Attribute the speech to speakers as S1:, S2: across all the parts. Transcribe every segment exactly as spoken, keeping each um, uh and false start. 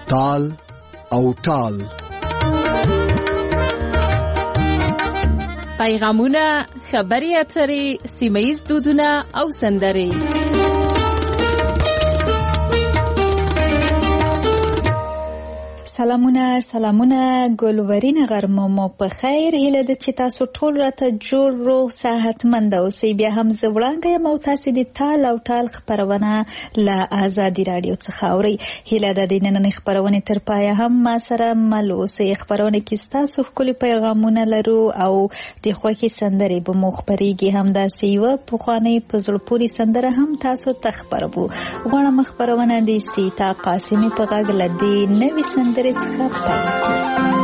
S1: تال او ټال.
S2: پیغامونه، خبري اترې، سیمه‌ییز دودونه او سندرې.
S3: سلامونه سلامونه ګلورین غرمه مو په خیر. هیله ده چې تاسو ټول راته جوړ روغ صحتمند اوسئ. بیا هم زه وړاندې یم او تاسې د تال او ټال خپرونه له ازادي راډیو څخه اورئ. هیله ده د نننۍ خپرونې تر پایه هم ما سره مل اوسئ. خپرونه کې ستاسو ښکلي پیغامونه لرو او د خوښې سندرې به مو خپرېږي. همداسې یوه پخوانۍ په زړه پورې سندره هم تاسو ته خپروو. غواړم خپرونه د سیتا قاسمي په غږ له دې نوې سندرې څخه پیل کړو.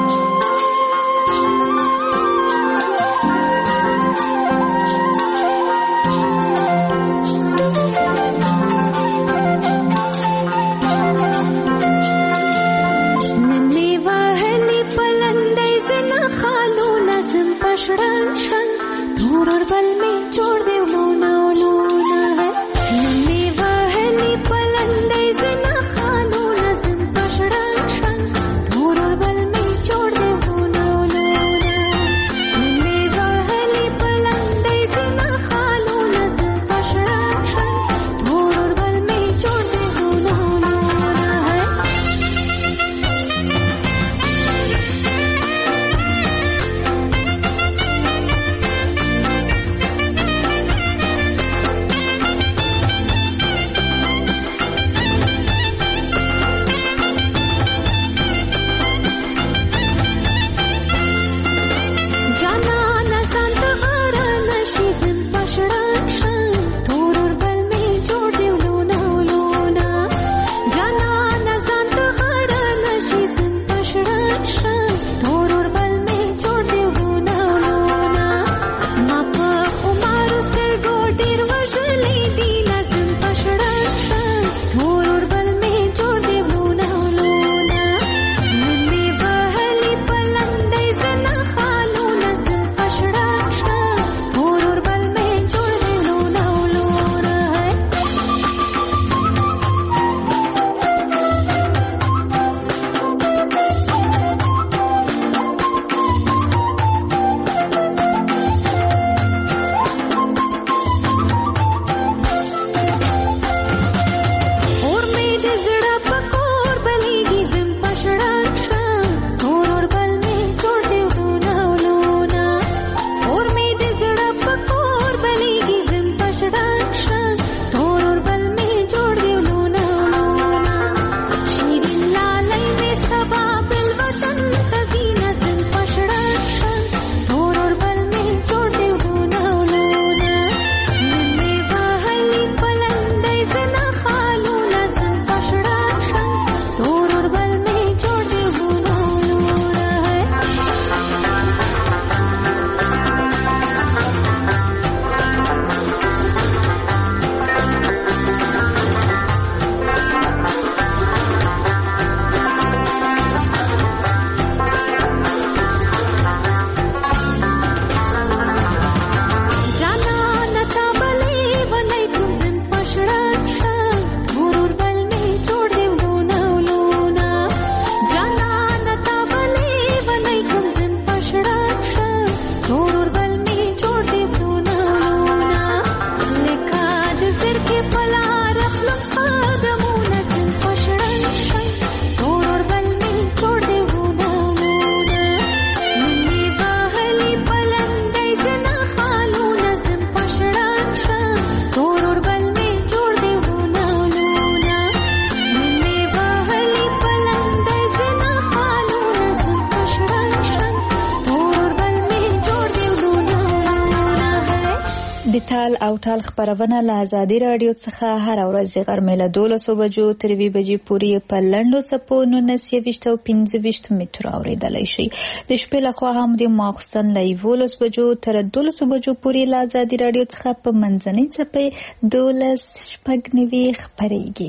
S3: تال او ټال خپرونه له ازادي راډیو څخه هر ورځ غرمې له دولسو بجو تر یوې بجې پورې په لنډو څپو نولس یویشت او پنځه ویشت مترو اورېدلی شي. د شپې لخوا هم د ماخوستن له یولس بجو تر دولسو بجو پورې له ازادي راډیو څخه په منځنۍ څپې دولس شپږ نوي خپرېږي.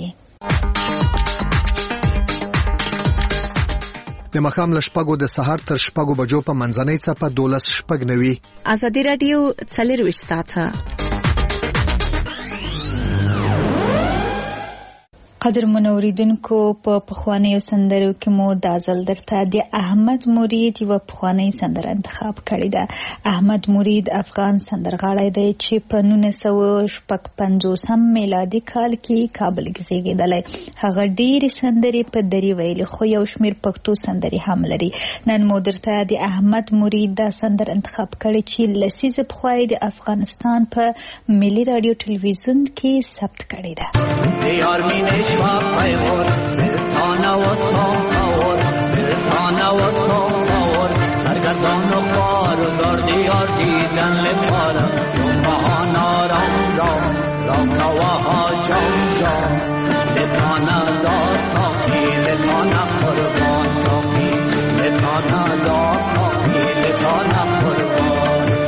S1: د ماښام له شپږو د سهار تر شپږو بجو په منځنۍ څپه دولس شپږ نوي.
S2: ازادي راډیو څلرویشت ساعته
S3: قدر منوریدونکو په پخوانیو سندرو کې مو دا ځل درته د احمد مرید یوه پخوانۍ سندره انتخاب کړې ده. احمد مرید افغان سندرغاړی دی چې په نولس سوه شپږ پنځوسم میلادي کال کې کابل کې زیږېدلی. هغه ډېرې سندرې په دري ویلي خو یو شمېر پښتو سندرې هم لري. نن مو درته د احمد مرید دا سندر انتخاب کړی چې لسیزه پخوا یې د افغانستان په ملي راډیو ټلویزیون کې ثبت کړې ده.
S4: شواب پیغور برسانه و ساور برسانه و ساور سرگردان و خوار و زار دیار دیدن لپارم یون بهانا رام رام رام نواها جام جام لطانه دار ساقی لطانه قربان ساقی لطانه دار ساقی لطانه قربان.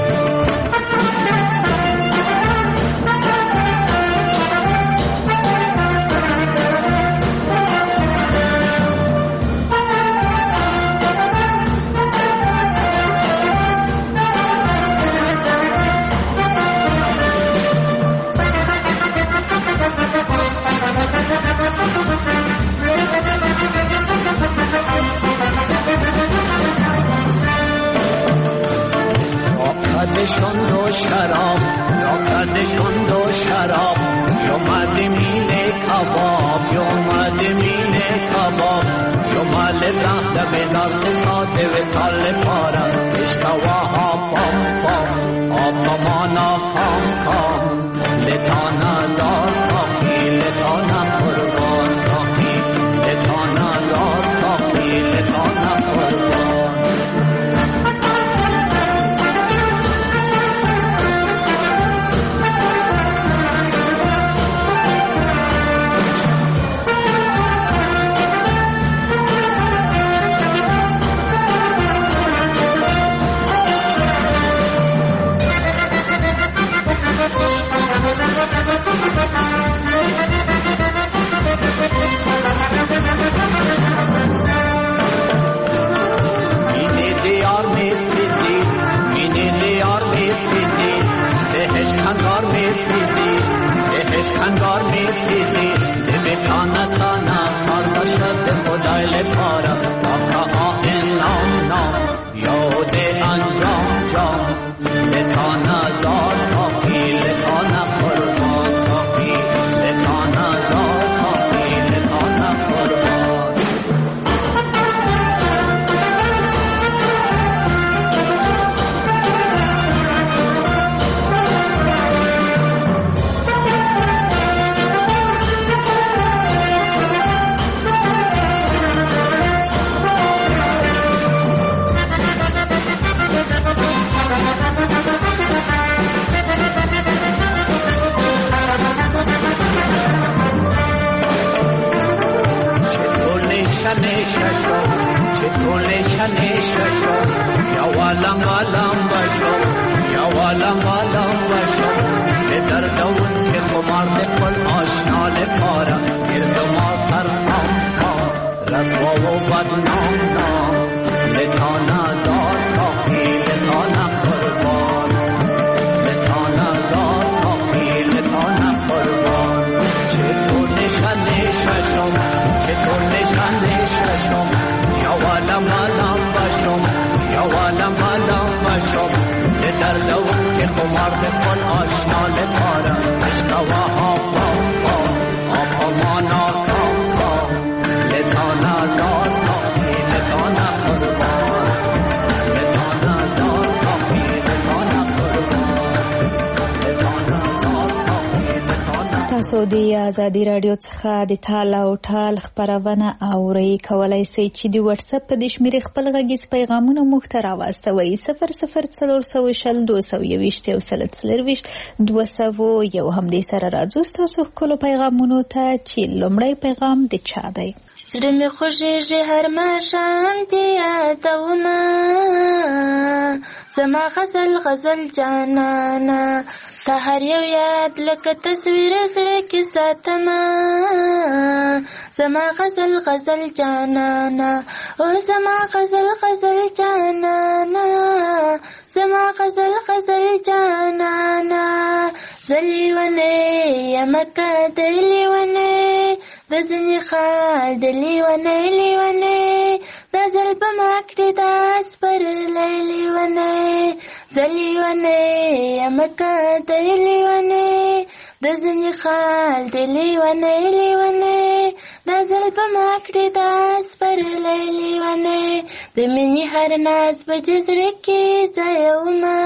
S4: کردشون دو شراب یا کردشون دو شراب یا مدمین کباب یا مدمین کباب یا مال زخت بیدار ساده و تال پارم اشتواها پام پام آب مانا کام کام لطانا دار ساقی لطانا قربان ساقی لطانا دار ساقی لطانا قربان. خندار میسیدی دل تانا تانا کار شد خدای لپارا آقا آئین نام نام یاد انجام جام لطانا دار ساقی لطانا قربان ساقی لطانا دار ساقی لطانا قربان. ششو یا والام والام باشو یا والام والام باشو به دردون که خمار دکل آشنا لپارا گرد ما سر سام سام رسوا و بدنام نام لطانا دار ساقی لطانا قربان لطانا دار ساقی لطانا قربان. چطور نشانه ششم چطور نشانه ششم یا والام والام باشم یا والام والام باشم به دردون که خمار دکل آشنا لپارا اشتوا آقا آقا مانا کاکا لطانا دار ساقی لطانا قربان لطانا دار ساقی لطانا قربان لطانا دار ساقی لطانا.
S3: تاسو د آزادي رادیو څخه د تال او ټال خبرونه اورئ. کولای شئ چې د واتس اپ د شمیرې خپل غږیز پیغامونه موږ ته راواستوئ. صفر صفر څلور سوه شل دوه سوه یوویشت یو سل څلرویشت دوه سوه یو. همدې سره راځو ستاسو ښکلو پیغامونو ته چې لومړی پیغام د چا دی.
S5: زړه مې خوږېږي هر ماښام دې یادومه زما غزل غزل جانانه سهار یو یاد لکه تصویر زړه کې ساتمه زما غزل غزل جانانه او زما غزل غزل جانانه زما غزل غزل جانانه زلیونه یمکه دلیونه د خال د لیونی لیونی دا ځل به ما کړې دا سپرلی لیونی زه لیونی یم که دی لیونی د ځینې خال د لیونی لیونی دا ځل به ما کړې دا سپرلی لیونی د مینې هر ناز به د زړه کې ځایومه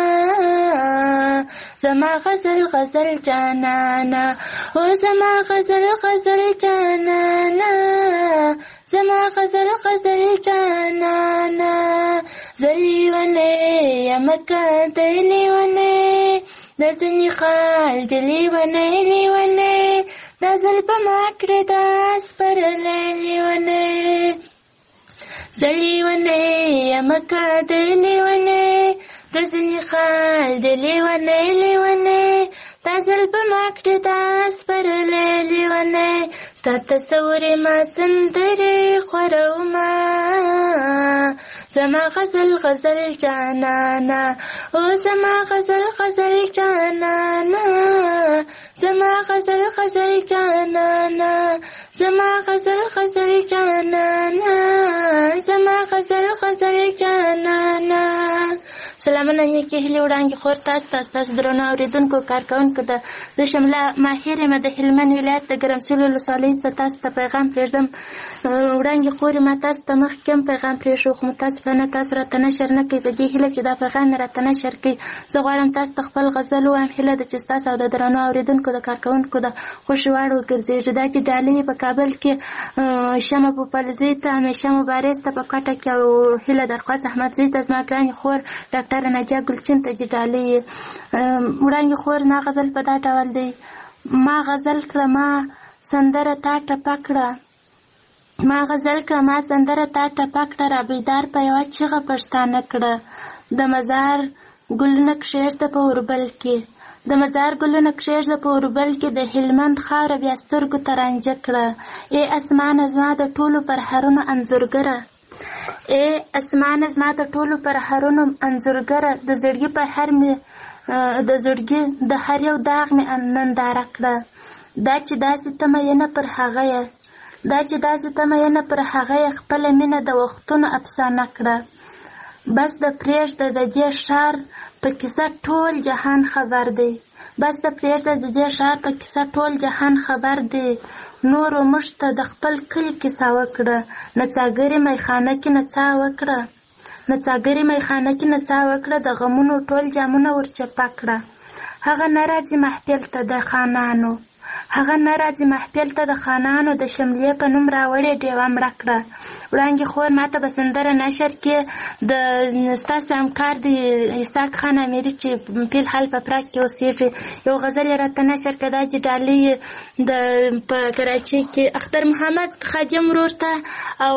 S5: زما غزل غزل جانانا او زما غزل غزل جانانا زما غزل غزل جانانا زه لیونی یم که دی لیونی د ځینې خال د لیونی لیونی دا ځل به ما کړې دا سپرلی لیونی زه لیونی یم که دی لیونی د ځینې خال د لیونی لیونی دا ځل به ما کړې دا سپرلی لیونی ستا تصورې ما سندرې خورومه زما غزل غزل جانانا او زما غزل غزل جانانا زما غزل غزل جانانا زما غزل غزل جانانا زما غزل غزل جانانا سلامونه نیکې هیلې وړاندې خور تاسو ته ستاسو درنو اورېدونکو کارکوونکو ته زه شمله ماهر یم د هلمند ولایت د ګرمسیر ولسوالۍ څخه تاسو ته پیغام پرېږدم وړاندې خورې ما تاسو ته مخکې هم پیغام پرېښو خو متاسفانه تاسو راته نشر نه کوئ په دې هیله چې دا پیغام مې راته نشر کوي زه غواړم تاسو ته خپل غزل ووایم هیله ده چې ستاسو او د درنو اورېدونکو د کارکوونکو د خوښې وړ وګرځېږي دا چې ډالۍ په کابل کې شمه پوپلزۍ ته همیشه مبارز ته په کوټه کې او هیله درخواست احمدزۍ ته زما ګرانې خور ډاکټر نجا ګلچین ته چې ډالۍ وړاندې خور ما غزل په دا ډول دی ما غزل کړه ما سندره تا ټپه کړه ما غزل کړه ما سندره تا ټپه کړه را بیدار په یوه چیغه پښتانه کړه د مزار ګلونه کښېږده په اوربل کې د مزار ګلونه کښېږده په اوربل کې د هلمند خاوره بیا سترګو ته رانجه کړه ای اسمانه زما د ټولو پرهرونو انځورګره ای اسمانه زما د ټولو پرهرونو انځورګره د زړګي په هر مې د زړګي د هر یو داغ مې ننداره کړه دا چې داسې ته مینه پر هغه یې دا چې داسې ته مینه پر هغه یې خپله مینه د وختونو افسانه کړه بس د پرېږده د دې ښار په کیسه ټول جهان خبر دی بس د پرېږده د دې ښار په کیسه ټول جهان خبر دی نورو موږ ته د خپل کلي کیسه وکړه نڅاګرې میخانه کې نڅا وکړه نڅاګرې میخانه کې نڅا وکړه د غمونو ټول جامونه ورچپه کړه هغه نه راځي محفل ته د خانانو هغه نه راځي محفل ته د خانانو د شملې په نوم راوړې ډیوه مړه کړه وړاندې خور ما ته به سندره نشر کې د ستاسو همکار د اسحاق خان امیري چې فی الحال په پراګ کې اوسېږي یو غزل یې راته نشر کړه دا چې ډالۍ د په کراچۍ کې اختر محمد خادم ورور ته او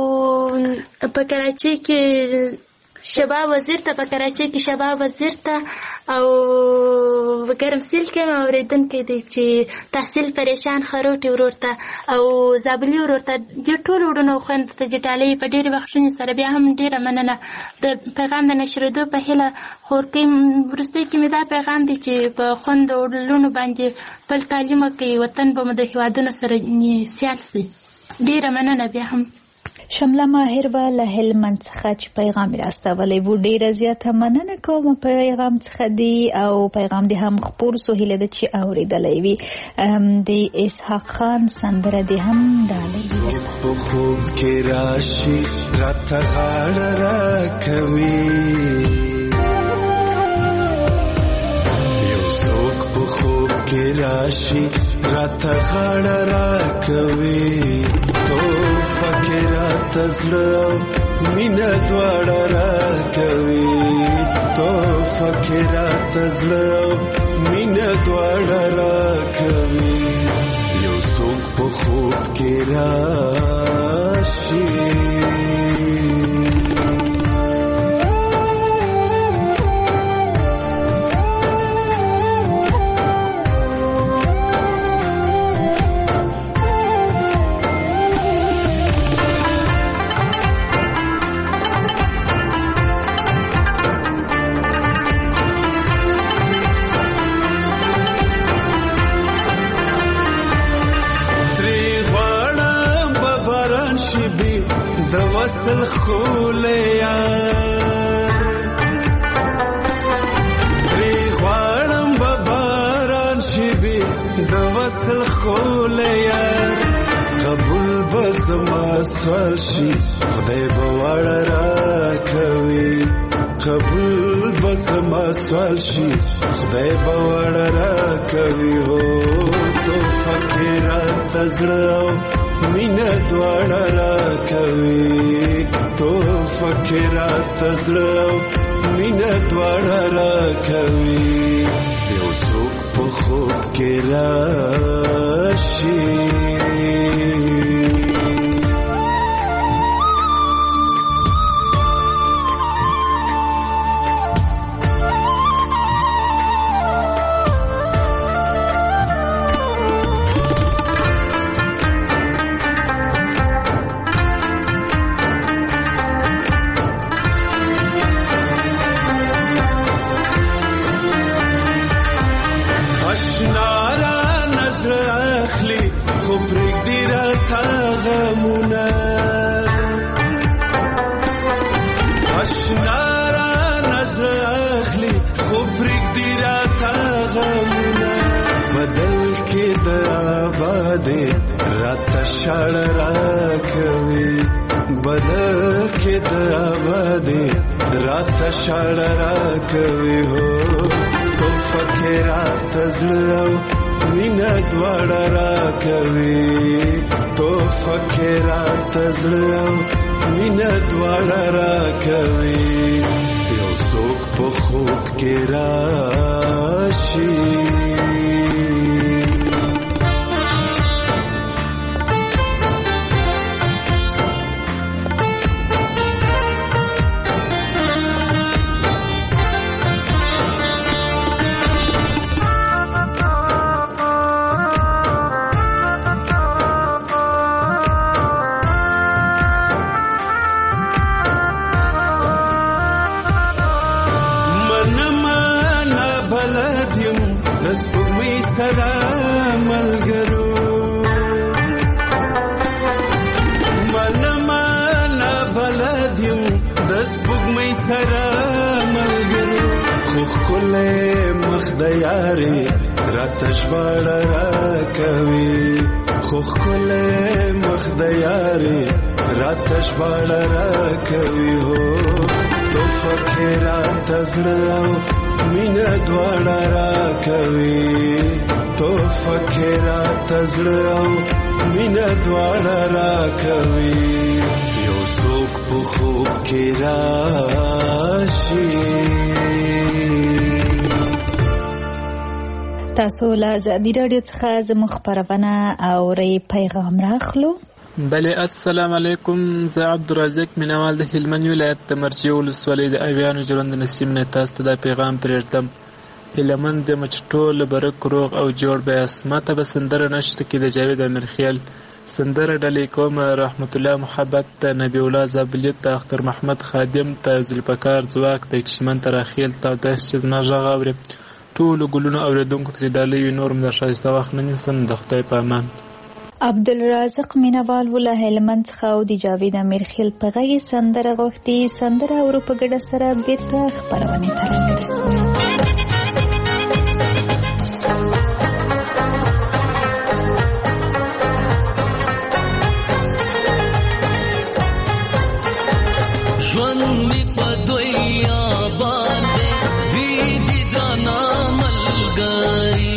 S5: په کراچۍ کې شباب وزیر ته په کراچۍ کې شباب وزیر ته او ګرمسیر کې مې اورېدونکی دی چې تحصیل پریشان خروټي ورور ته او زابلي ورور ته دې ټولو وروڼو او خویندو ته چې ډالۍ په ډېرې بخښنې سره بیا هم ډېره مننه د پیغام د نشرېدو په هیله خورکۍ وروستۍ کې مې دا پیغام دی چې په خویندو وروڼو باندې خپل تعلیم وکړي وطن به مو د هېوادونو سره سیال شي ډېره مننه بیا هم
S3: شمله ماهر به له هلمند څخه چې پیغام راستولی و ډېره زیاته مننه کوم پیغام څخه دی او پیغام دی هم خپور سو هیله ده چې اورېدلی وي د اسحاق خان سندره دی هم ډالۍ
S6: په خوب کې راشي راته غاړه راکوي یو څوک په خوب کې راشي راته غاړه راکوي فکرات زلو مینا دواړه راکوي تو فکرات زلو مینا دواړه راکوي یو څوک په خوب کې راشي د وصل خولې یار پرې غواړم به باران شي بې د وصل خولې یار قبول به زما سوال شي خدای به واړه راکوي قبول به زما سوال شي خدای به واړه راکوي هو تحفه کې راته زړه او مینه دواړه راکوي تحفه کې راته زړه او مینه دواړه راکوي یو څوک په خوب کې راشي شړ راکوي بدل کې د آبادي رات شړ راکوي هو تو فکرات زړه مینه دواړه راکوي تو فکرات زړه مینه دواړه راکوي یو څوک په خوب کې راشي یاري راتش باړه راکوي خو خله مخ د یاري راتش باړه راکوي هو تو فکرات زړه مینه دواړه راکوي تو فکرات زړه مینه دواړه راکوي یو څوک په خوب کې راشي
S3: تاسو له ازادي راډیو څخه زموږ خپرونه اورئ پیغام راخلو.
S7: بله السلام علیکم، زه عبدالرزاق مینوال د هلمند ولایت د مرجې ولسوالۍ د اویانو ژرند نسیم نه تاسو ته دا پیغام پرېږدم. هیلهمند یم چې ټول برک روغ او جوړ به یاست. ما ته به سندره نشته کې د جاوید امیرخیل سندره ډالۍ کوم. رحمت الله محبت ته، نبی الله زابلیت ته، اختر محمد خادم ته، ذوالفقار ځواک ته، کشمن ته، راخیل ته، داسې چې زما غږ اوري ټولو ګلونو اورېدونکو ته چې ډالۍ وي نور هم د ښایسته وخت نه نیسم. د خدای په امان.
S3: عبدالرازق مینوال وله هلمند څخه او د جاوید امیرخیل په غږ سندره غوښتي. سندره اورو په ګډه سره بیرته خپرونې ته راګرځو.
S8: ژوند می په دوی آباد دی وی دي درانه ملګري،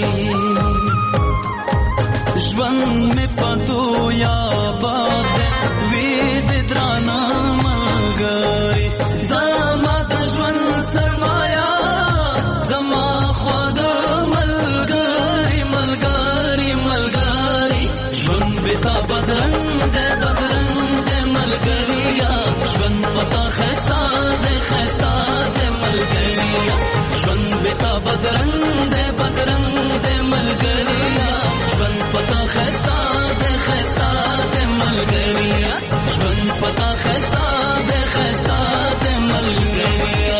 S8: ژوند می په دوی آباد دی وی دي درانه ملګري، زما د ژوند سرمایا زما خود ملګري ملګري ملګري، ژوند به تا بدرنګ دی بدرنګ دی ملګریا، ژوند پتا خستا دے خستا دے ملګریا، ژوند بتا بدرنګ دے بدرنګ دے ملګریا، ژوند پتا خستا دے خستا دے ملګریا، ژوند پتا خستا دے خستا دے ملګریا.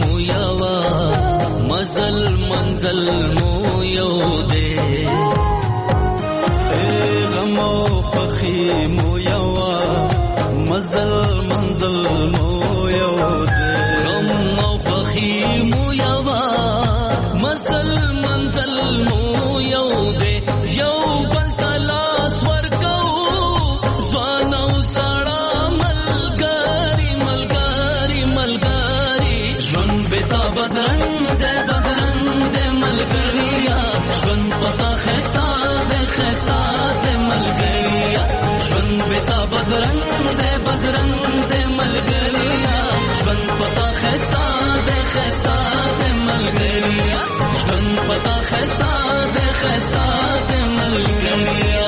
S8: مو یوا مزل منزل مو یو دے غم او خوخی مو یوا مزل منزل مو یو دے غم او خوخی مو یوا مزل منزل مو یو دے یو بل تلاس ورکو ځوان او سړا ملګری ملګری ملګری ژوند بتا بدرنګ دے بدرنګ دے ملګریا ژوند پتا خستا دے خستا دے ملګریا ژوند بتا بدرنګ دے بدرنګ دے ملګریا ژوند پتا خستا دے خستا دے ملګریا ژوند پتا خستا دے خستا دے ملګریا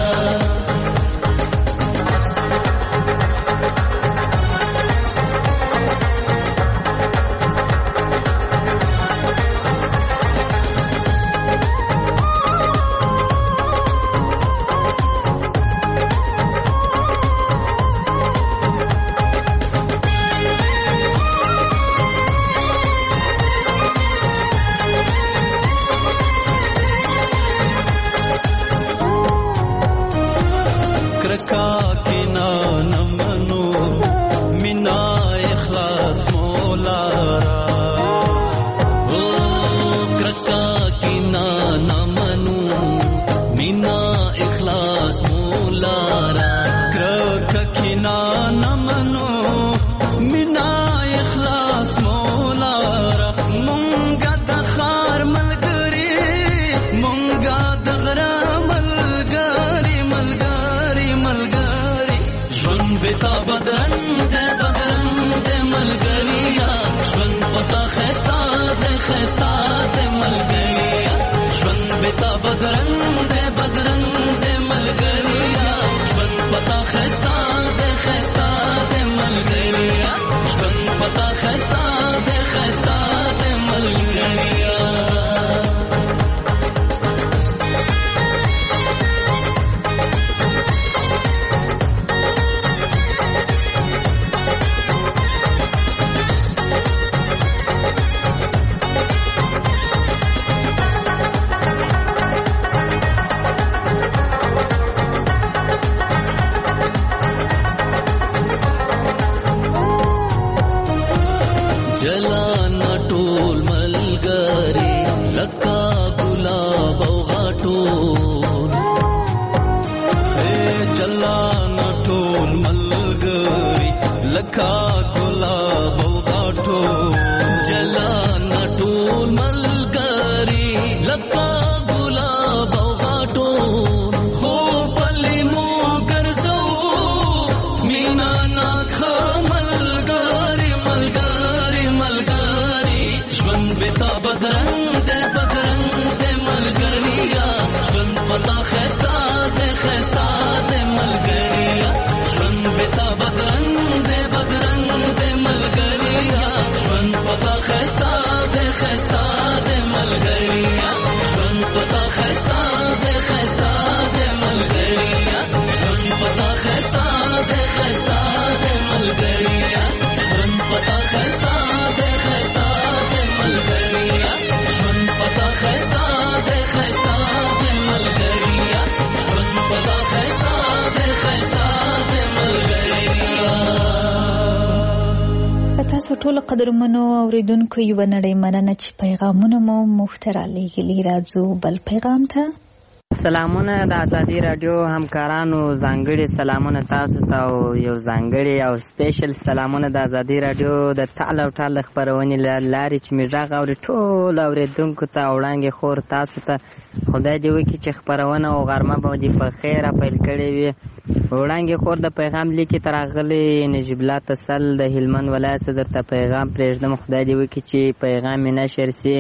S3: ټول قدرمنو اوریدونکو یو نړۍ مننه چې پیغامونه مو مختر علیګلی راځو بل پیغام ته
S9: سلامونه د ازادي رادیو همکارانو ځانګړي سلامونه تاسو ته او یو ځانګړي او سپیشل سلامونه د ازادي رادیو د تعال او تعال خبرونې لارې چې موږ غوړي ټول اوریدونکو ته وړاندې خور تاسو ته خدای دې وکړي چې خبرونه او غرمه به دې په خیره پیل کړې وي وړاندې خور د پیغام لیکي ترغلي نجیب الله تسل د هلمند ولایت صدر ته پیغام پرېږدم خدای دې وکړي چې پیغام یې نشر سي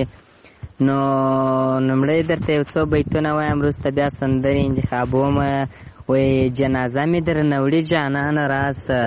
S9: نو نمړی درته یو څو بیتونه وایم وروسته بیا سندرې انتخابوم وایي جنازه مې درنه وړي جانانه راسه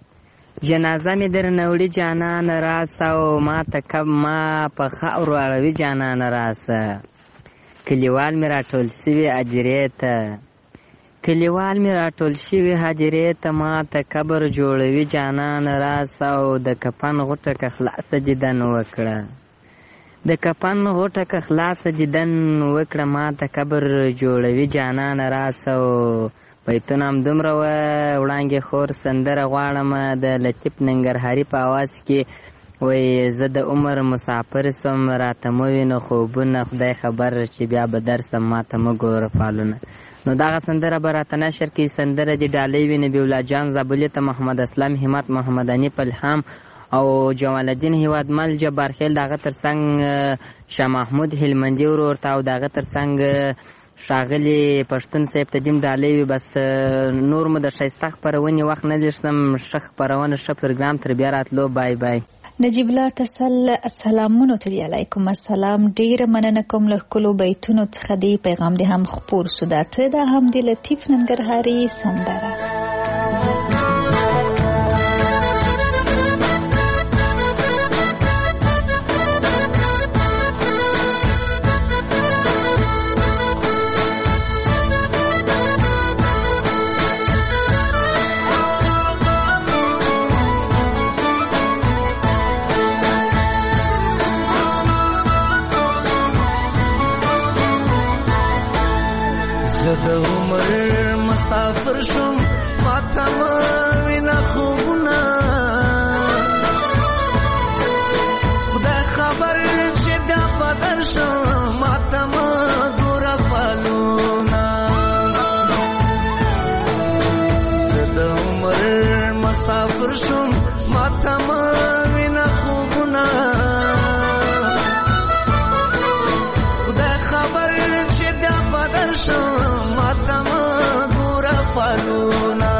S9: جنازه مې درنه وړي جانانه راسه او ما ته کب ما په خاورو اړوي جانانه راسه کلیوال مې راټول سوي اجرې ته کلیوال مې راټول شوي حجرې ته ماته قبر جوړوي جانان راس او د کفن غوټه که خلاصه دیدن وکړه د کفن غوټه که خلاصه دیدن وکړه ماته قبر جوړوي جانان راس او بیتونه همدومره وه. وړانګې خور سندره غواړم د لطیف ننګرهاري په اواز کې وایي زه د عمر مسافر سم راته مه وینه خوبونه خدای خبر چې بیا به درسم ماته مه ګوره فالونه. نو دغه سندره به راته نشر کړي. سندره دې ډالۍ وي نبي الله جان زابلي ته محمد اسلام همت محمد انیف الهام او جمال الدین هیوادمل جبار خیل دغه ترڅنګ شاه محمود هلمندي ورور ته او دغه ترڅنګ ښاغلي پښتون صاحب ته دیم ډالۍ وي. بس نور مو د ښایسته خپرونې وخت نه لږ ښه خپرونه ښه پروګرام تر بیا راتلو. بای بای.
S3: نجیب الله تسل سلامونو ته دی. علیکم السلام. ډیره مننه کوم له ښکلو بیتونو څخه دی پیغام دې هم خپور شو. دا ته دا هم د لطیف ننګرهاري سندره.
S8: د عمر مسافر شم ماته مه وینه خوبونه خدای خبر چې بیا به درشم ماته مه ګوره فالونه زه د عمر مسافر شم ماته مه وینه خوبونه خدای خبر چې بیا به درشم ماته مه ګوره فالونه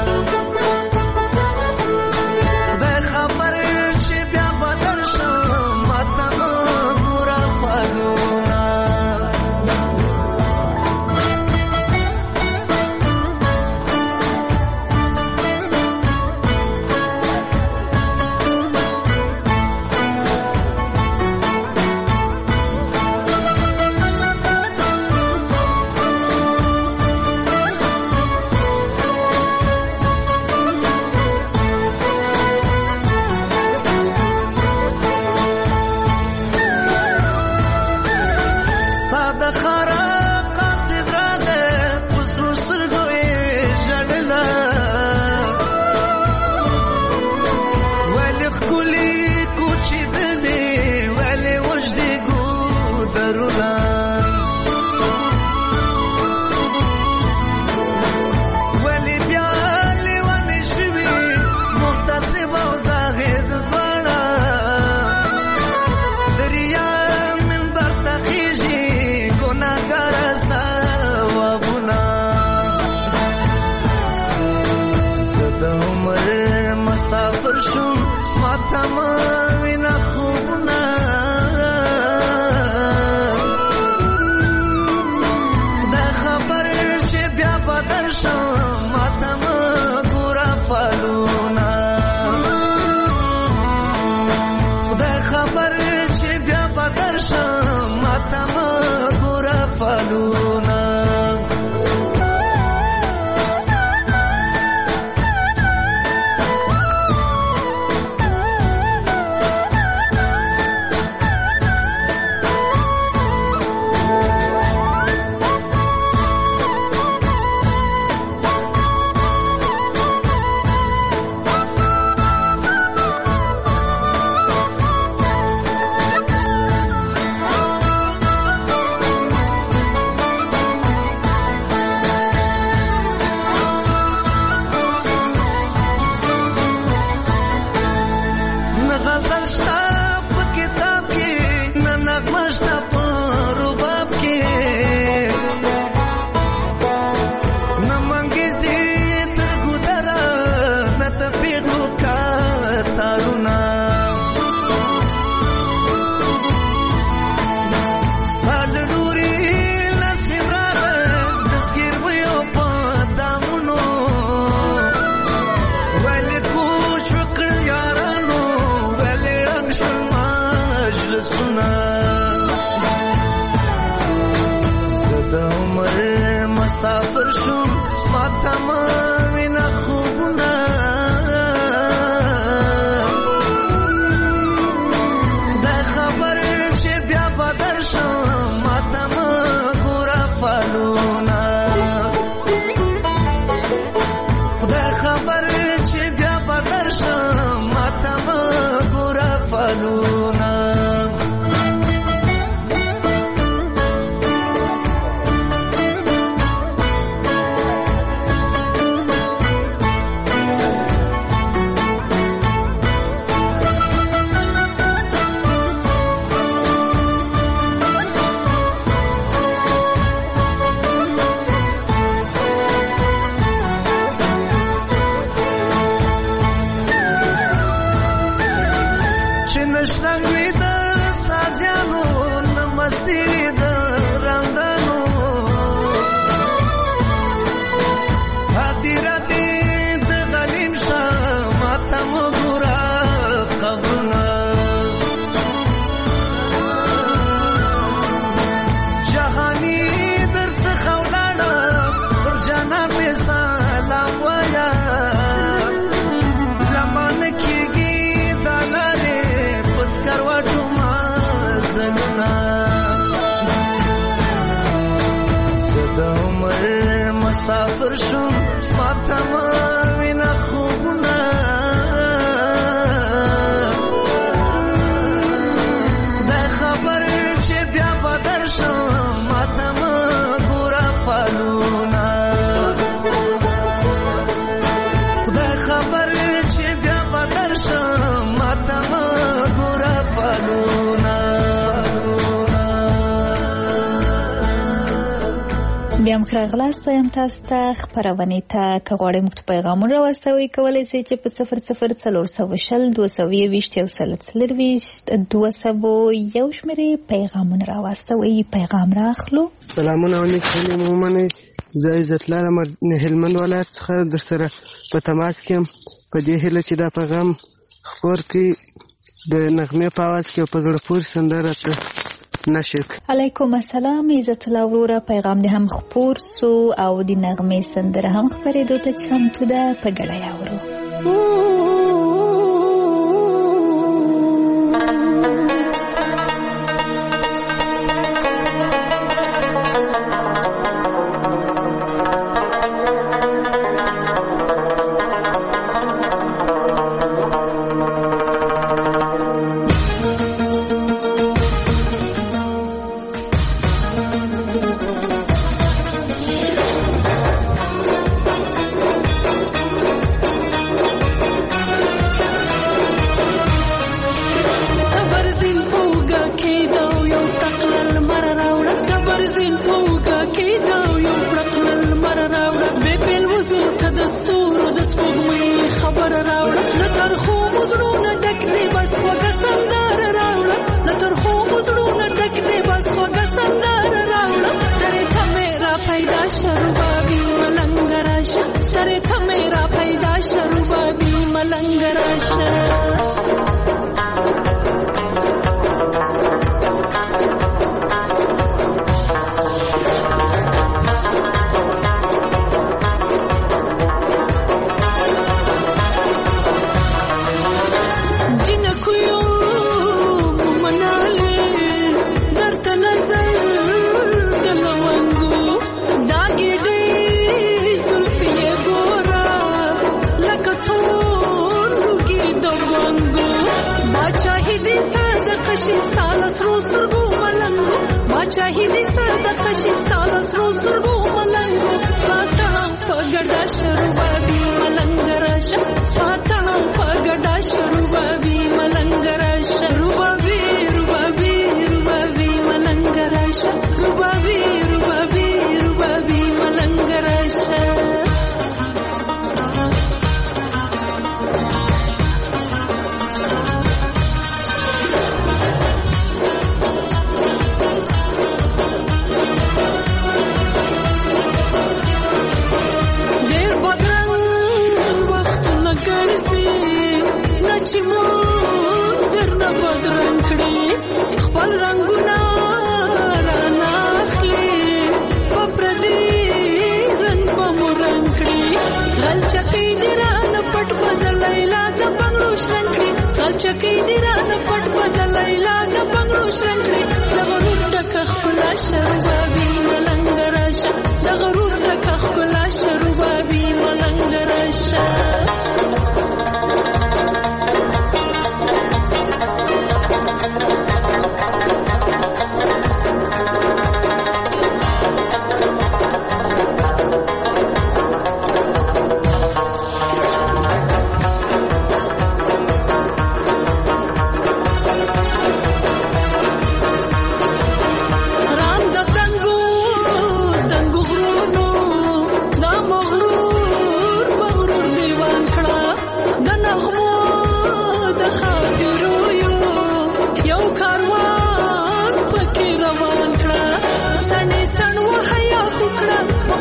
S8: خدای خبر چې بیا به درشم ماته مه ګوره فالونه مسافر شوم ماته مه وینه خوبونه خدای خبر چې بیا به درشم ماته مه ګوره فالونه خدای خبر چې بیا به درشم ماته مه ګوره فالونه نشرنګ وي د سازیانو نه مستی وي د رندانو هاتي راتي د غلیم شه ماته مه ګوره قبرونه جهاني در څخه ولاړه پر جناب یې سلام وایم لمانه کېږي دا لارې سکروټو ما زنونه زه د عمر مسافر شوم ماته مه وینه خوبونه خدای خبر چې بیا به درشم ماته مه ګوره فالونه خدای خبر چې بیا به درشم ماته مه
S3: بیا هم راغلاست وایم تاسو ته خپرونې ته که غواړئ موږ ته پیغامونه راواستوئ کولی شئ چې په صفر صفر څلور سوه شل دوه سوه یوویشت یو سل څلرویشت دوه سوه یو شمېرې پیغامونه راواستوئ. پیغام راخلو.
S10: سلامونه او نیک هیلې مو ومنئ. زه عزت لاره هلمند ولایت څخه در سره په تماس کې یم په دې هیله چې دا پیغام خپور کړي د نغمې په اواز کې او په زړه پورې سندره ته نشر.
S3: علیکم السلام عزت الله وروره، پیغام دې هم خپور سو او د نغمې سندره هم خپرېدو ته چمتو ده، په ګډه یې اورو.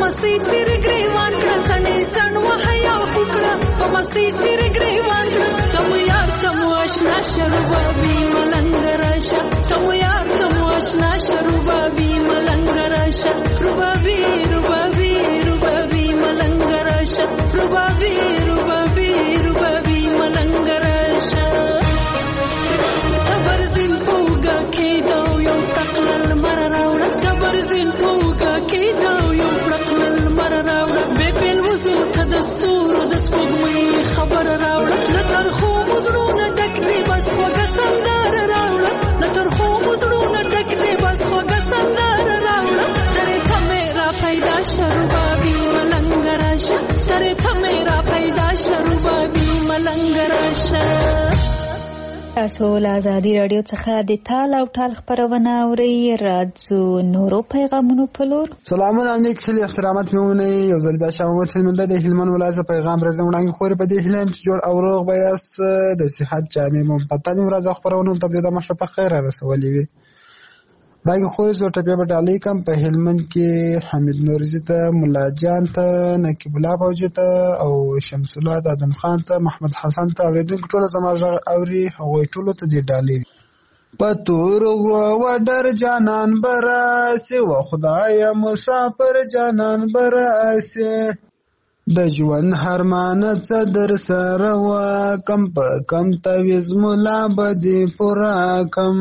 S11: مستی تیر گریوان کړه سنې سن وحیا وکړه په مستی تیر گریوان کړه تم یار تم آشنا شربابي ملنګ راشه تم یار تم آشنا شربابي ملنګ راشه ربابي ربابي ربابي ملنګ راشه ربابي ربابي ربابي ملنګ راشه تبرزین پوګه کېدو یو تقلل مر راوړه تبرزین پوګه کېدو یو تقلل مر راوړه به بل وزو تدستور د سپوږمۍ خبر راوړه لتر خو مزړونه ډک دی بس خوږه سندر راوړه لتر خو مزړونه ډک دی بس خوږه سندر راوړه ترې ته میرا پیدا شربابي ملنګ راشه ترې ته میرا پیدا شربابي ملنګ راشه.
S3: تاسو له ازادي راډیو څخه د تال او ټال خپرونه اورئ. راځو نورو پیغامونو په لور.
S12: سلامونه نیک خیلی احترامات میمونه یو ځل بیا شامت هلمنده د هلمند ولایت پیغام راځم وړاندې خوري په دې هلم چې جوړ او روغ بیاس د صحت جامع ممتطن ورځ خبرونه تر دې د مشه په خیر رسولې وي. راګه خو زه ټپه په ډالۍ کم په هلمند کې حمید نورزی ته مولا جان ته نقیب الله فوجي ته او شمس الله ادم خان ته محمد حسن ته اوریدونکو ټول زموږ اوري هغه ټول ته دې ډالۍ پتور و ډر جانان براسه و خدای مسافر جانان براسه د ژوند هرمان صدر سره و کم په کم تویز مولا بدی پورا کم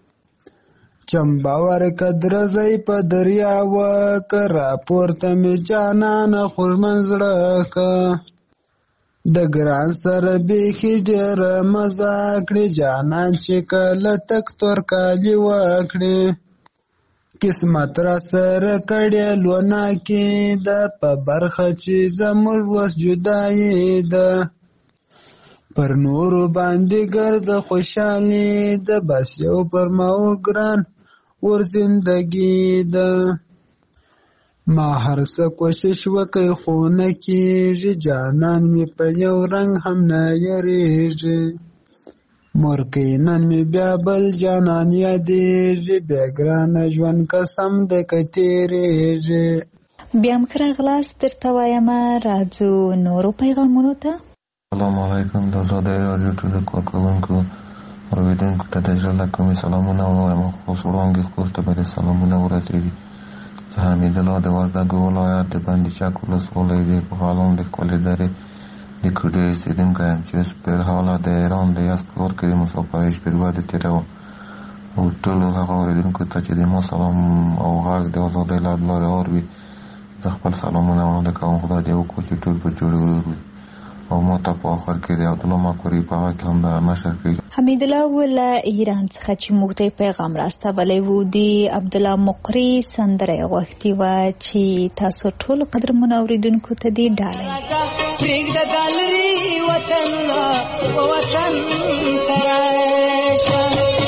S12: چمباور قدر زی په دریا و کرا پورته می جانان خور منزړه کا د ګران سره بیخي ډېر مزه کړې جانان چې کله تک تور کالي وکړې قسمت را سره کړې لونه کې د په برخه چې زموږ وس جدایي ده پر نورو باندې ګرد خوشحالي ده بس یو پر ماو ګران ور زندگی ده ما هر څه کوشش وکړ خو نه کېږي جانان مې په یو رنګ هم نه یریږي مورکۍ نن مې بیا بل جانان یادېږي بیا ګرانه ژوند قسم ده که تېرېږي.
S3: بیا هم ښه راغلاست درته وایم. راځو نورو پیغامونو ته.
S13: السلام علیکم د ازادۍ راډیو ټولو کارکوونکو اورېدونکو ته د زړه له کومې سلامونه وایم. خصوص وړاندې خور ته به دې سلامونه ورسېږي. زه حمید الله د وردګو ولایت د بندي چک ولسوالۍ د پغالان د ښکلې درې د کوډۍ اوسېدونکی یم چې اوس په حاله د ایران د یزد په ښار کې د مسافرۍ شپې ورځې تېروم او ټولو هغه اورېدونکو ته چې د ما سلام او غږ د ازادۍ له لارې اوري زه خپل سلامونه وړاندې کوم. خدای دې وکړي چې ټول په جوړ ورور وي او ما ته په آخر کې د عبدالله مکوري په هغه کې هم د نشر کوي.
S3: حمید الله له ایران څخه چې موږ ته پیغام راستولی و د عبدالله مقري سندره یې غوښتې وه چې تاسو ټولو قدرمنو اورېدونکو ته دې ډالۍ
S8: پرېږده دا لرې وطن وطن ته راشه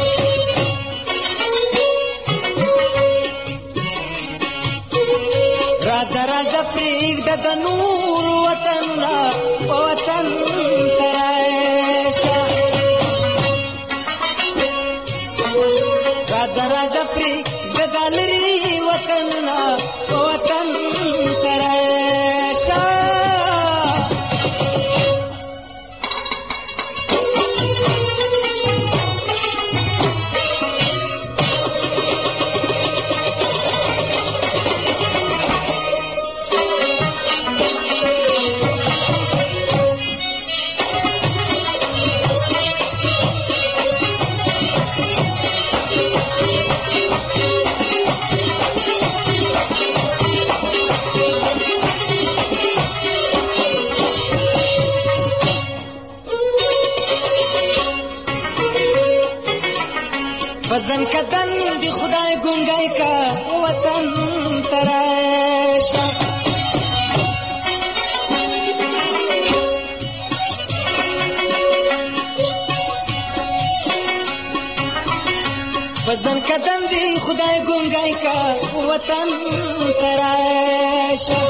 S8: راځه راځه پرېږده د نور وطن وطن ته راشه راځه راځه پرېږده دا لرې وطن وطن ته راشه بدن کدن دی خدای ګونګای کا وطن تراشه بدن کدن دی خدای ګونګای کا وطن تراشه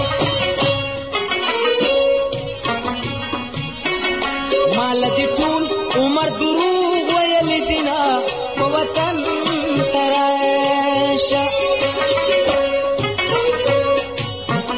S8: مال دی ټول عمر دروغ ویل دینا وطن تراشه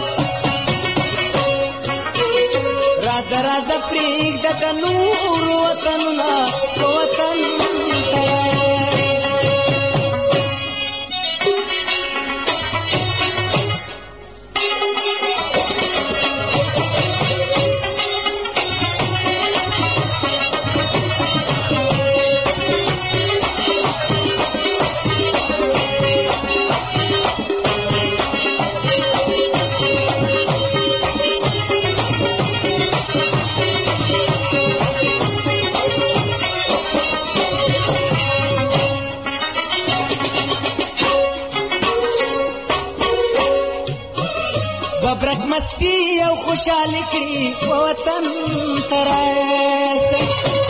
S8: راځه راځه پرېږده که نور وطنونه په وطن مستی او خوشحالی کړي په وطن ته راسئ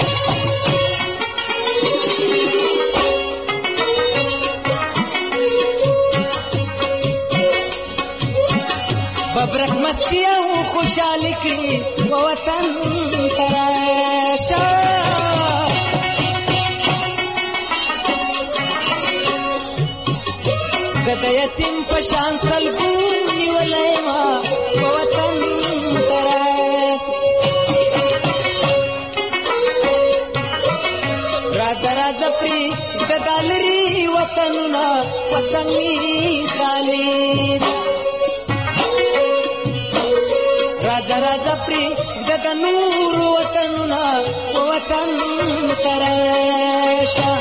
S8: ببرک مستی او خوشحالی کړي په وطن ته راشه زه د یتیم په شان سلګو نیولی ما په وطن ته راسې راځه راځه پرېږده دا لرې وطنونه وطن مې خالي راځه راځه پرېږده د نورو وطنونه په وطن ته راشه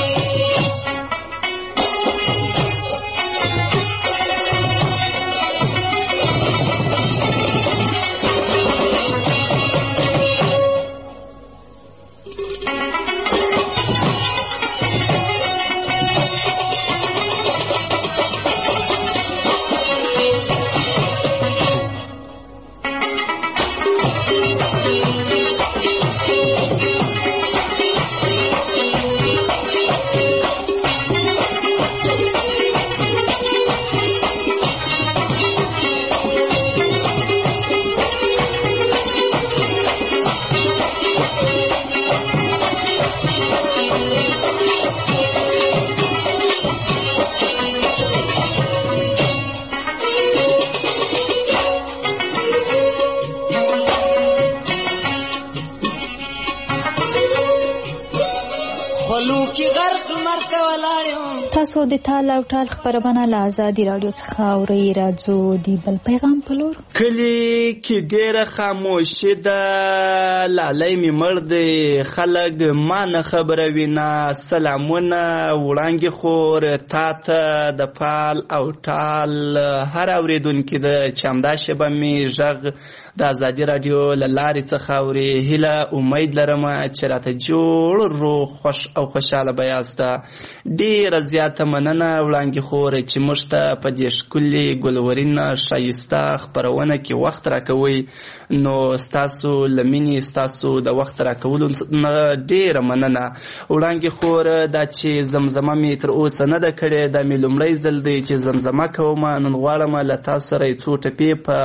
S3: تاسو د تال او ټال خبرونه له آزادي راډیو څخه اورئ. راځو د بل پیغام په لور.
S14: کلي کې ډېره خاموشي ده، لالی مې مړ دی، خلک ما نه خبروي نه. سلامونه وړانګې خور تا ته د پال او ټال هر اورېدونکي ده چې همدا شیبه مې غږ د آزادي راډیو له لارې څخه اوري. هیله امید لرم چې راته جوړ روغ خوش او خوشحاله به یاسته. ډېره زیاته مننه وړانګې خور چې موږ ته په دې ښکلې ګلورینه ښایسته خپرونه کې وخت راکوئ. نو ستاسو له مینې ستاسو د وخت راکولو نه ډېره مننه. وړانګې خور دا چې زمزمه مې تر اوسه نه ده کړې، دا مې لومړی ځل دی چې زمزمه کوم. نن غواړم له تاسو سره یې څو ټپې په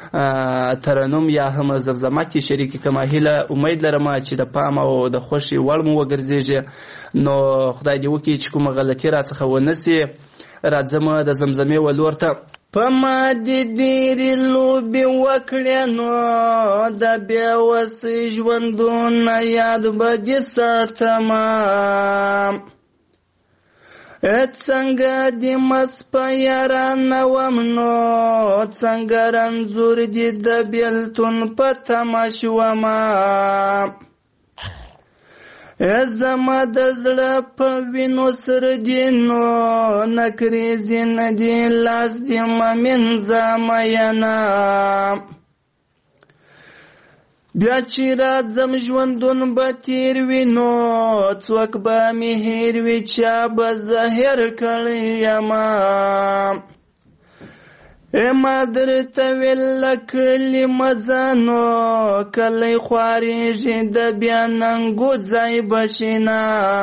S14: ترنم یا هم زمزمه کې شریکې کړم. هیله امید لرم چې د پام او د خوښې وړ مو وګرځېږي. نو خدای دې وکړي چې کومه غلطي راڅخه ونه سي. راځم د زمزمې ولور ته. په ما دې ډېرې لوبې وکړې نو د بې وسې ژوندونه یاد به دې ساتمه. څنګه دې مس په یارانه وم نو څنګه رنځور دې د بېلتون په تمه شومه. زما د زړه په وینو سره دې نو نکریزې نه دې لاس دې مه مینځه مینه. بیا چې راځم ژوندون به تیر وي نو څوک به مې هېر وي چا به زه هېر کړی یمه. ما درته ویل له کلي مه ځه نو کلی خوارېږي د بیا ننګو ځای به شینه.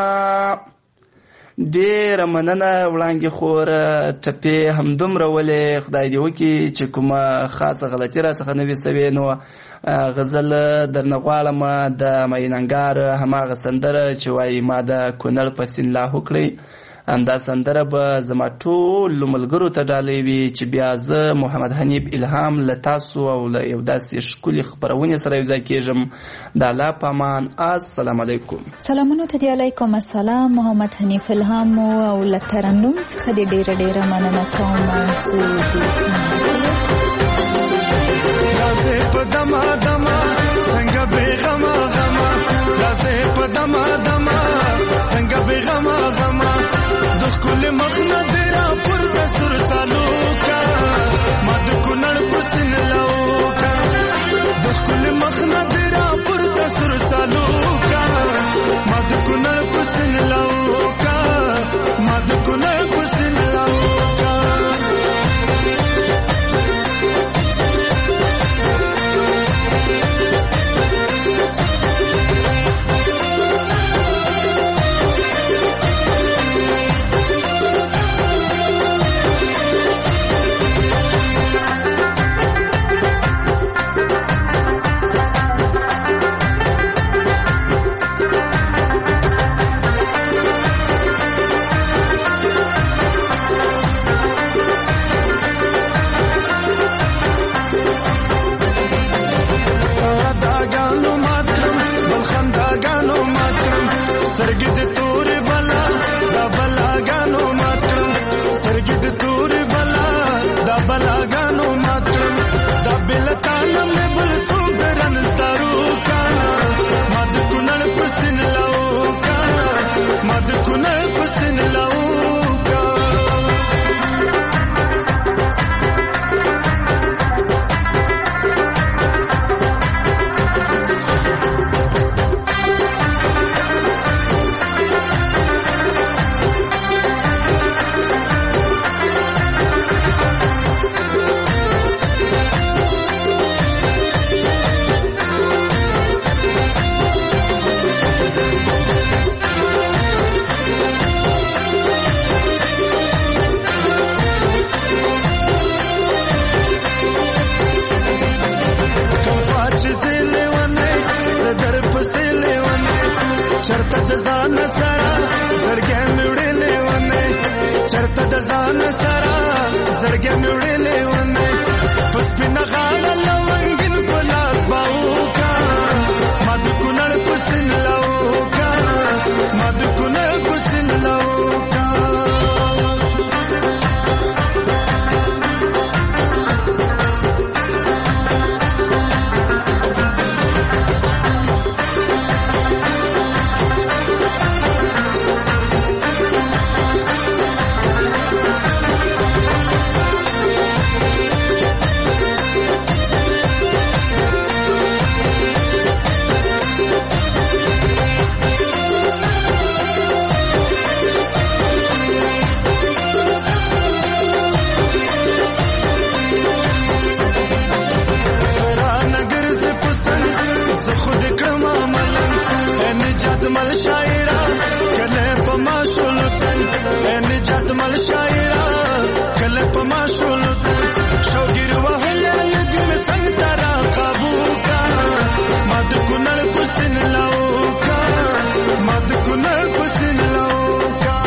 S14: ډېره مننه وړانګې خوره، ټپې همدومره ولې. خدای دې وکړي چې کومه خاصه غلطي راڅخه نه وي سوې. نو غزل درنه غواړم د میننګار هماغه سندره چې وایي ما د کونړ په سیند لاهو کړئ. دا سندره به زما ټولو ملګرو ته ډالۍ وي چې بیا زه محمد حنیف الهام له تاسو او له یو داسې ښکلي خپرونې سره یوځای کېږم. د الله په امان. السلام علیکم.
S3: سلامونه ته دی. علیکم السلام. محمد حنیف الهام او له ترنم څخه دې ډېره ډېره مننه کوم چې
S6: رازه په دما دما څنګه بیغما غما، رازه په دما دما څنګه بیغما غما، د خپل مخ نه درا پر دستور تعلقا ما د کونړ پسن لوکا، د خپل مخ نه درا پر دستور تعلقا ما د کونړ پسن لوکا، ما د کونړ پسن لوکا. سترګې د تورې بلا دا بلاګانو مات کړم، سترګې د تورې بلا دا بلاګانو مات کړم، دا بلتانه مې بل څوک درن ستارو کا ما د کونړ پسن لاو کا، ما د کونړ پسن لاو کا. چرته د ځان سره زړګې مې وړلې ونه، چرته د ځان سره زړګې مې وړلې ونه، په سپینه غاړه لونګین په لاس باوکا ما د کونړ پسن لاوکا، ما د کونړ پسن لاوکا. مل شاعرہ کله پما شولسن نجات مل شاعرہ کله پما شولسن شوګیر وهله لګم څنګه ترا قابو کا مد کونړ پسن لاو کا مد کونړ پسن لاو کا.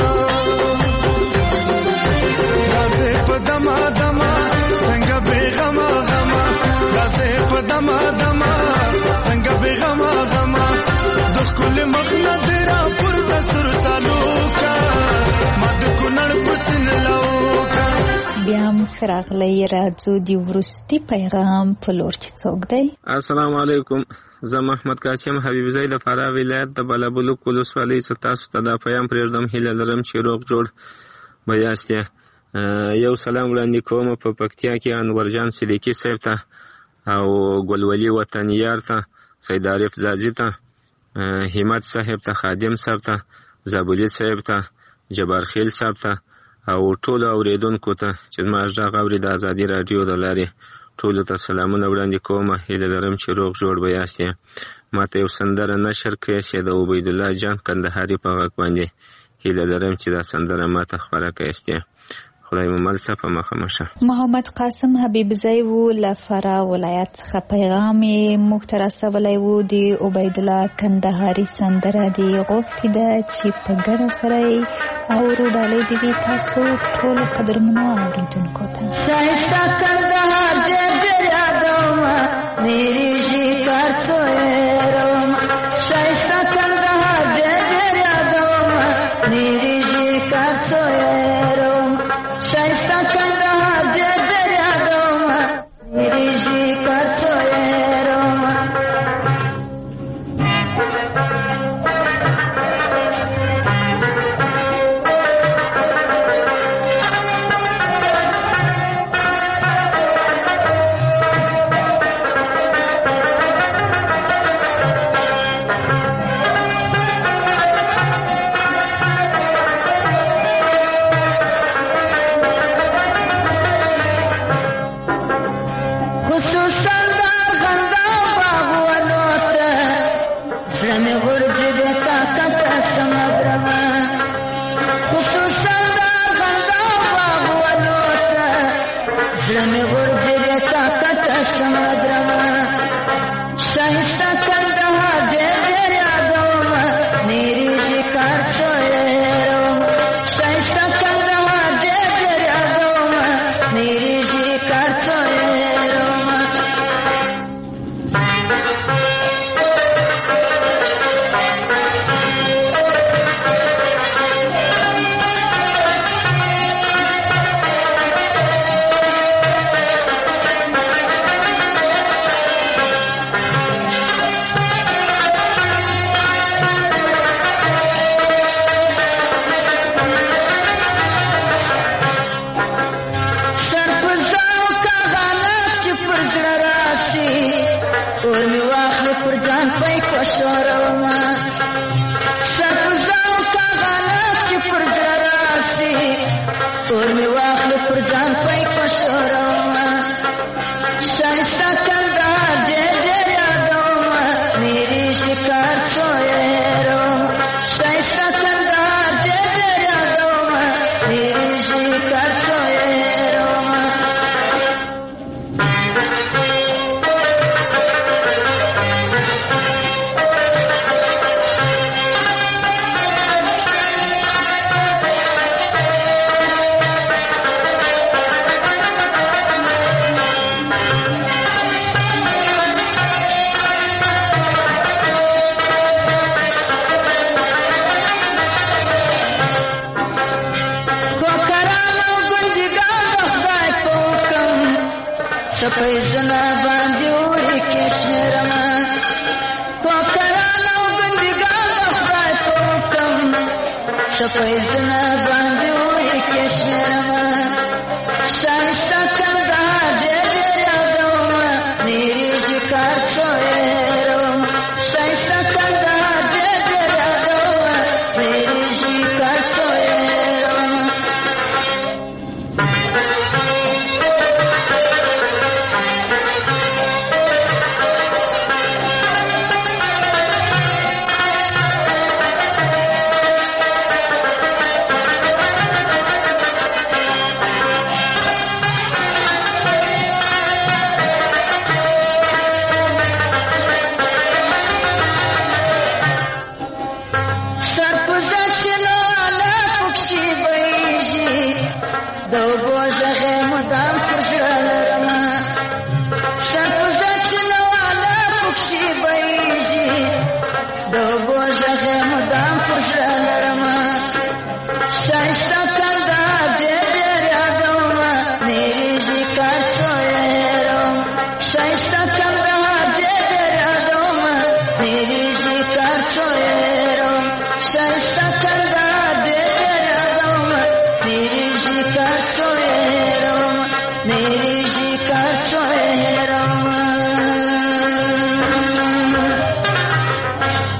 S6: رازه په دما دما څنګه بیغما غما، رازه په دما دما څنګه بیغما غما، د خپل مخ نه درا پر دستور تعلقا ما د کونړ پسن لاوکا.
S3: بیا هم راغلی راځو د وروستي پیغام په لور چې څوک دی.
S15: السلام علیکم، زه محمد قاسم حبیبزی د فراه ولایت د بالابلوک ولسوالۍ څخه تاسو ته دا پیغام پرېږدم. هیله لرم چې روغ جوړ به یاست. یو سلام وړاندې کوم په پکتیا کې انورجان صدیقي صاحب ته او ګلولي وطنیار ته، سید عارف زازي ته، همت صاحب ته، خادم صاحب ته، زابولي صاحب ته، جبار خیل صاحب ته او ټولو اوریدونکو ته چې زما غږ اوري د ازادي راډیو د لارې ټولو ته سلامونه وړاندې کوم. هیله لرم چې روغ جوړ به یاست. ما ته یو سندره نشر کړې چې د عبیدالله جان کندهاري په غږ باندې. هیله لرم چې دا سندره ما ته خپره کړئ. خدای مو مل شه په مخه مشه.
S3: محمد قاسم حبیبزی و له فراه ولایت څخه پیغام یې موږ ته رسولی و. د عبیدالله کندهاري سندره دې غوښتې ده چې په ګډه سره یې اورو. ډالۍ دې وي تاسو ټولو قدرمنو اورېدونکو ته.
S8: شایسته کندهار ډېر ډېر یادومه میرې ژیکار څویرومه. شایسته کندهار ډېر ډېر یادومه میرې ژیکار څویرومه. شایسته کندهار ډېر ډېر یادومه میرې ژیکار څویرومه.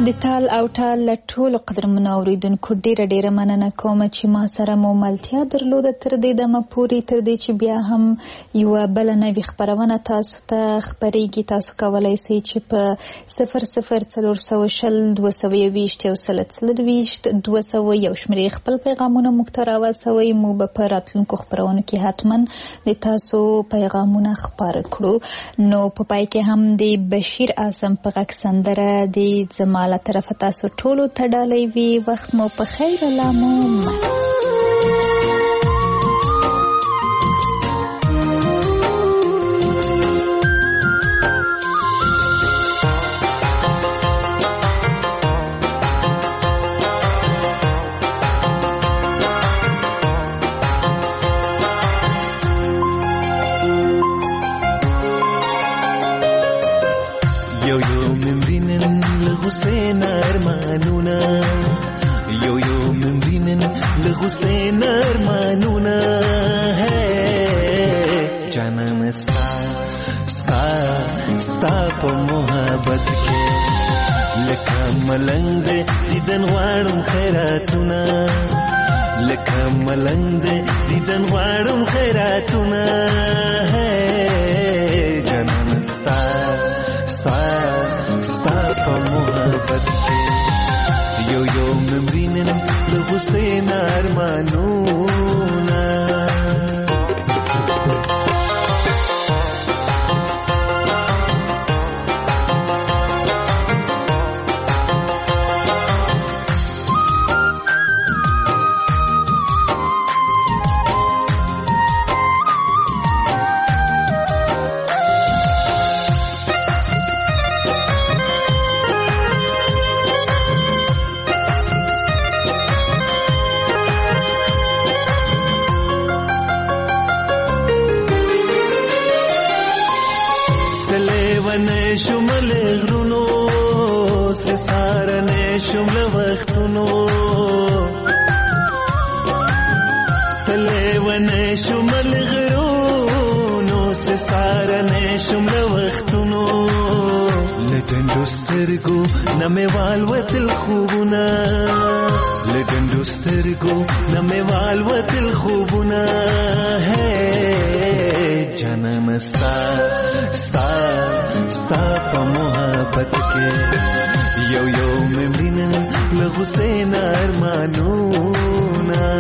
S3: د تال او ټال له ټولو قدرمنو اورېدونکو ډېره ډېره مننه کوم چې ما سره مو ملتیا درلوده تر دې دمه پورې، تر دې چې بیا هم یوه بله نوې خپرونه تاسو ته خپرېږي. تاسو کولی سئ چې په صفر صفر څلور سوه شل دوه سوه یوویشت یو سل څلرویشت دوه سوه یو شمېرې خپل پیغامونه موږ ته راورسوئ. موږ به په راتلونکو خپرونو کې حتما د تاسو پیغامونه خپاره کړو. نو په پای کې هم د بشیر اعظم په غږ سندره د زما له طرفه تاسو ټولو ته ډالۍ وي. وخت مو په خیر. الله مو مل.
S16: حسین ارمانونه ہے جانم ستا ستا ستا په محبت کې لکه ملنګ دیدن غواړم خیراتونه لکه ملنګ دیدن غواړم خیراتونه ہے جانم ستا ستا ستا په محبت کې یو یو ممرینن د حسین ارمانونه نمه والوت الخوبنا لدندو سترگو نمه والوت الخوبنا ہے جانم ستا ستا ستا پا محبت کے یو یو ممرینن لغسین ارمانونا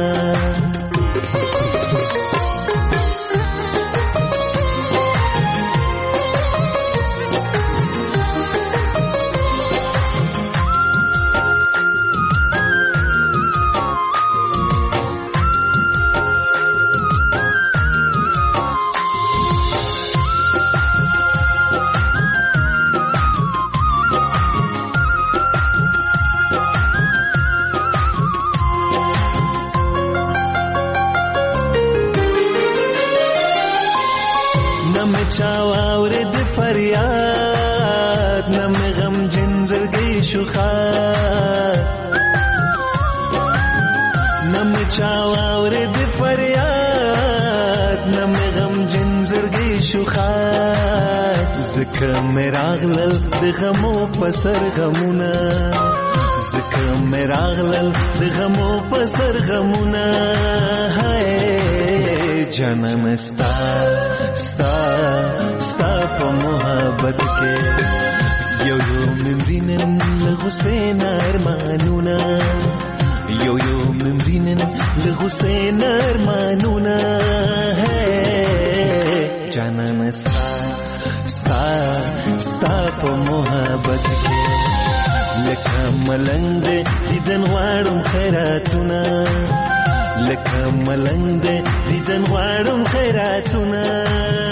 S16: مراغلل د غمو پسر غمونه زکه مراغلل د غمو پسر غمونه ہے جانم ستا ستا ستا په محبت کې یو یو ممرینن لغسین ارمانونه یو یو ممرینن لغسین ارمانونه ہے جانم ستا ستا په محبت کې لکه ملنګ دیدن غواړم خیراتونه لکه ملنګ دیدن غواړم خیراتونه